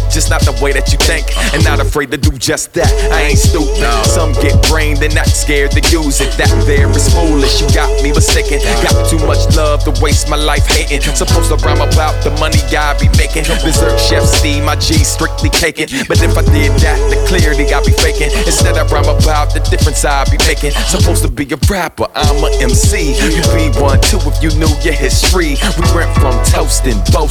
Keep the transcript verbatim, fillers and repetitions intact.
just not the way that you think. And not afraid to do just that. I ain't stupid. Some get brained and not scared to use it. That there is foolish, you got me mistaken. Got too much love to waste my life hating. Supposed to rhyme about the money I be making. Berserk Chef Steve, my G strictly caking. But if I did that, then clearly I be faking. Instead I rhyme about the difference I be making. Supposed to be a rapper, I'm a M C. You be one too if you knew your history. We went from toasting, boasting